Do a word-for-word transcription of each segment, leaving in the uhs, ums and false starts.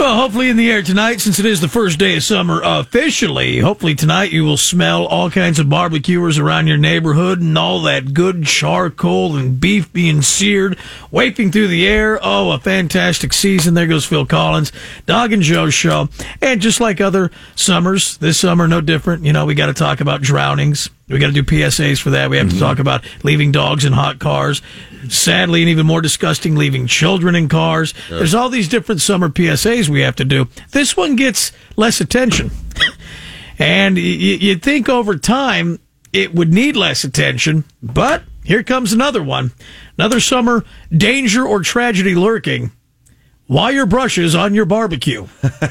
Well, hopefully in the air tonight, since it is the first day of summer officially, hopefully tonight you will smell all kinds of barbecuers around your neighborhood and all that good charcoal and beef being seared, wafting through the air. Oh, a fantastic season. There goes Phil Collins, Dog and Joe Show. And just like other summers, this summer no different. You know, we got to talk about drownings. We got to do P S As for that. We have mm-hmm. to talk about leaving dogs in hot cars. Sadly, and even more disgusting, leaving children in cars. Yeah. There's all these different summer P S As we have to do. This one gets less attention. And y- you'd think over time it would need less attention, but here comes another one. Another summer danger or tragedy lurking. Wire brushes on your barbecue.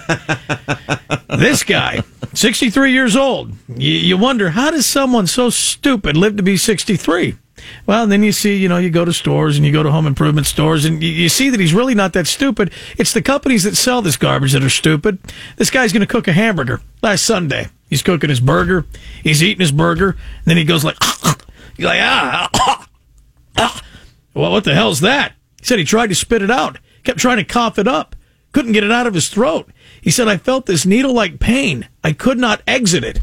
This guy, sixty-three years old. You, you wonder, how does someone so stupid live to be sixty-three? Well, and then you see, you know, you go to stores and you go to home improvement stores and you, you see that he's really not that stupid. It's the companies that sell this garbage that are stupid. This guy's going to cook a hamburger last Sunday. He's cooking his burger. He's eating his burger. And then he goes like, he's like, ah, ah, ah. Well, what the hell's that? He said he tried to spit it out. Kept trying to cough it up. Couldn't get it out of his throat. He said, I felt this needle-like pain. I could not exit it.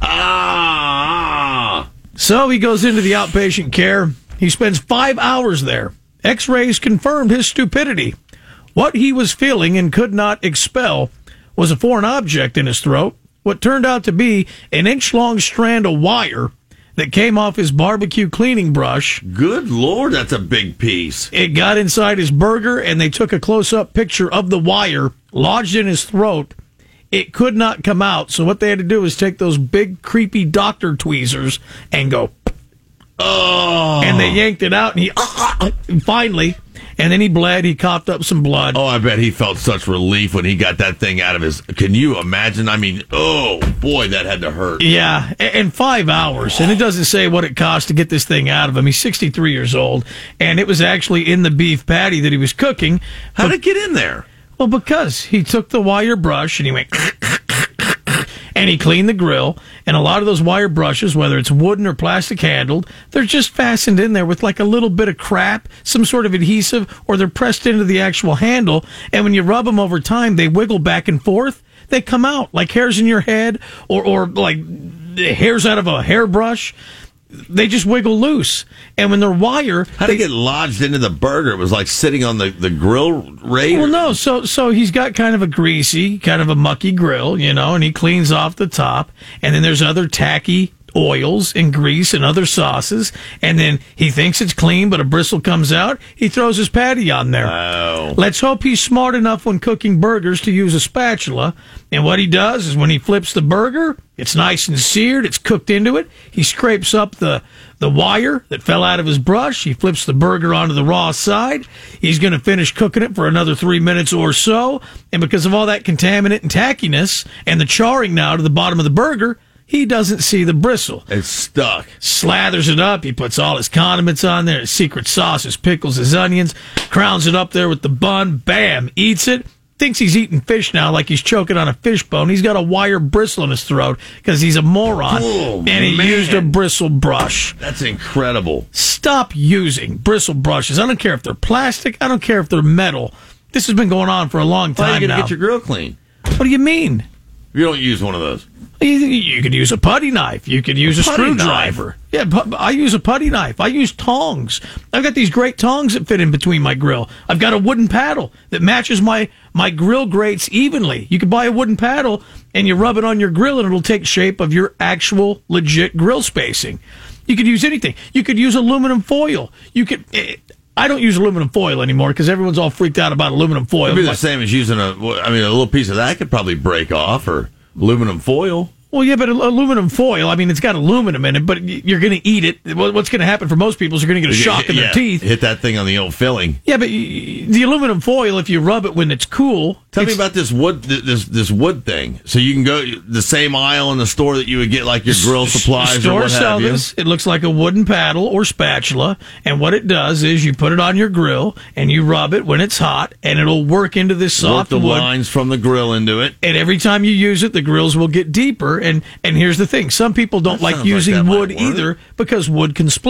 Ah! So he goes into the outpatient care. He spends five hours there. X-rays confirmed his stupidity. What he was feeling and could not expel was a foreign object in his throat, what turned out to be an inch-long strand of wire that came off his barbecue cleaning brush. Good Lord, that's a big piece. It got inside his burger, and they took a close-up picture of the wire lodged in his throat. It could not come out, so what they had to do is take those big, creepy doctor tweezers and go, oh, and they yanked it out, and he, uh, and finally, and then he bled, he coughed up some blood. Oh, I bet he felt such relief when he got that thing out of his, can you imagine? I mean, oh, boy, that had to hurt. Yeah, and five hours, and it doesn't say what it cost to get this thing out of him. He's sixty-three years old, and it was actually in the beef patty that he was cooking. How did it get in there? Well, because he took the wire brush, and he went, and he cleaned the grill, and a lot of those wire brushes, whether it's wooden or plastic handled, they're just fastened in there with like a little bit of crap, some sort of adhesive, or they're pressed into the actual handle, and when you rub them over time, they wiggle back and forth. They come out like hairs in your head, or, or like hairs out of a hairbrush. They just wiggle loose. And when they're wire... How did it get lodged into the burger? It was like sitting on the, the grill rate? Well, no. So so he's got kind of a greasy, kind of a mucky grill, you know, and he cleans off the top. And then there's other tacky oils and grease and other sauces. And then he thinks it's clean, but a bristle comes out. He throws his patty on there. Wow. Let's hope he's smart enough when cooking burgers to use a spatula. And what he does is when he flips the burger, it's nice and seared. It's cooked into it. He scrapes up the, the wire that fell out of his brush. He flips the burger onto the raw side. He's going to finish cooking it for another three minutes or so. And because of all that contaminant and tackiness and the charring now to the bottom of the burger, he doesn't see the bristle. It's stuck. Slathers it up. He puts all his condiments on there, his secret sauce, his pickles, his onions, crowns it up there with the bun. Bam, eats it. Thinks he's eating fish now like he's choking on a fish bone. He's got a wire bristle in his throat because he's a moron. Oh, and he man. used a bristle brush. That's incredible. Stop using bristle brushes. I don't care if they're plastic. I don't care if they're metal. This has been going on for a long time now. How are you going to get your grill clean? What do you mean? You don't use one of those. You, you could use a putty knife. You could use a Putty screwdriver. Yeah, pu- I use a putty knife. I use tongs. I've got these great tongs that fit in between my grill. I've got a wooden paddle that matches my, my grill grates evenly. You could buy a wooden paddle and you rub it on your grill and it'll take shape of your actual legit grill spacing. You could use anything. You could use aluminum foil. You could... Eh, I don't use aluminum foil anymore because everyone's all freaked out about aluminum foil. It'd be the like, same as using a... I mean, a little piece of that could probably break off, or aluminum foil. Well, yeah, but aluminum foil, I mean, it's got aluminum in it, but you're going to eat it. What's going to happen for most people is you're going to get a shock in yeah, their teeth. Hit that thing on the old filling. Yeah, but the aluminum foil, if you rub it when it's cool... Tell it's, me about this wood this this wood thing. So you can go the same aisle in the store that you would get like your grill supplies store or what sell have you. This. It looks like a wooden paddle or spatula, and what it does is you put it on your grill, and you rub it when it's hot, and it'll work into this soft work the wood. lines from the grill into it. And every time you use it, the grills will get deeper, and, and here's the thing. Some people don't That like sounds using like that wood might work. either because wood can splinter.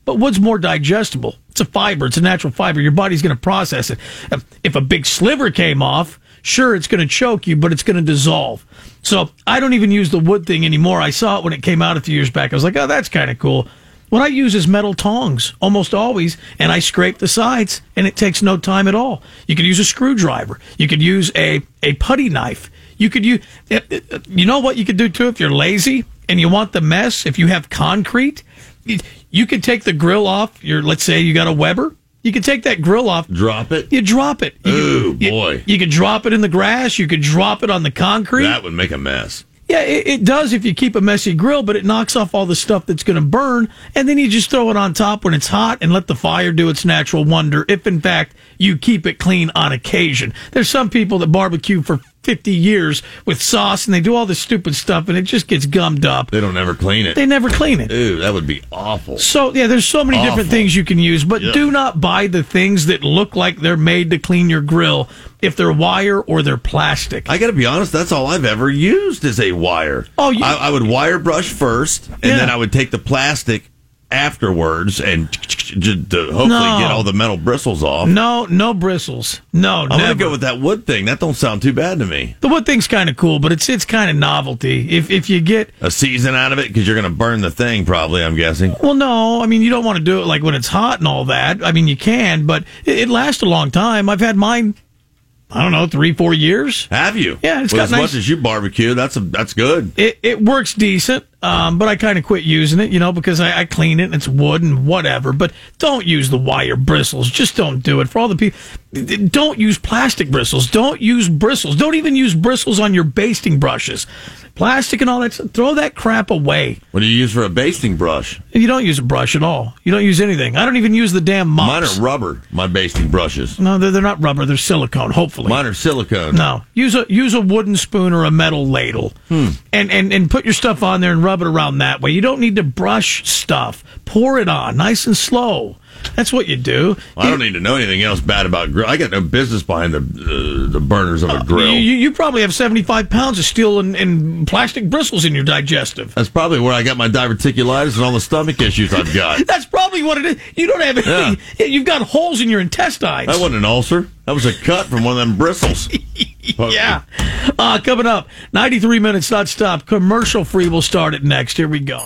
but wood's more digestible. It's a fiber. It's a natural fiber. Your body's going to process it. If a big sliver came off, sure, it's going to choke you, but it's going to dissolve. So I don't even use the wood thing anymore. I saw it when it came out a few years back. I was like, oh, that's kind of cool. What I use is metal tongs, almost always, and I scrape the sides, and it takes no time at all. You could use a screwdriver. You could use a, a putty knife. You could use, you know what you could do too if you're lazy and you want the mess, if you have concrete, you could take the grill off your, let's say you got a Weber. You could take that grill off. Drop it? You drop it. You Ooh, could, boy. You, you could drop it in the grass. You could drop it on the concrete. That would make a mess. Yeah, it, it does if you keep a messy grill, but it knocks off all the stuff that's going to burn, and then you just throw it on top when it's hot and let the fire do its natural wonder, if in fact you keep it clean on occasion. There's some people that barbecue for fifty years with sauce, and they do all this stupid stuff, and it just gets gummed up. They don't ever clean it. They never clean it. Ooh, that would be awful. So, yeah, there's so many Awful. different things you can use, but Yep. do not buy the things that look like they're made to clean your grill if they're wire or they're plastic. I got to be honest, that's all I've ever used is a wire. Oh, you- I, I would wire brush first, and Yeah. then I would take the plastic afterwards and just to hopefully No. get all the metal bristles off. No, no bristles. No, I'm never. going to go with that wood thing. That don't sound too bad to me. The wood thing's kind of cool, but it's it's kind of novelty. If if you get A season out of it because you're going to burn the thing probably, I'm guessing. well, no, I mean you don't want to do it like when it's hot and all that. I mean you can, but it, it lasts a long time. I've had mine, I don't know, three, four years. Have you? Yeah, it's well, got as nice- much as you barbecue, that's a, that's good. It it works decent, um, but I kind of quit using it, you know, because I, I clean it and it's wood and whatever. But don't use the wire bristles. Just don't do it. For all the people, don't use plastic bristles. Don't use bristles. Don't even use bristles on your basting brushes. Plastic and all that. Throw that crap away. What do you use for a basting brush? You don't use a brush at all. You don't use anything. I don't even use the damn mops. Mine are rubber, my basting brushes. No, they're, they're not rubber. They're silicone, hopefully. Mine are silicone. No, use a use a wooden spoon or a metal ladle, Hmm. and, and and put your stuff on there and rub it around that way. You don't need to brush stuff. Pour it on, nice and slow. That's what you do. I don't need to know anything else bad about grill. I got no business behind the uh, the burners of a grill. You, you, you probably have seventy-five pounds of steel and, and plastic bristles in your digestive. That's probably where I got my diverticulitis and all the stomach issues I've got. That's probably what it is. You don't have any. You've got holes in your intestines. That wasn't an ulcer. That was a cut from one of them bristles. Yeah. Uh, coming up, ninety-three minutes, not stop. Commercial free. We'll start it next. Here we go.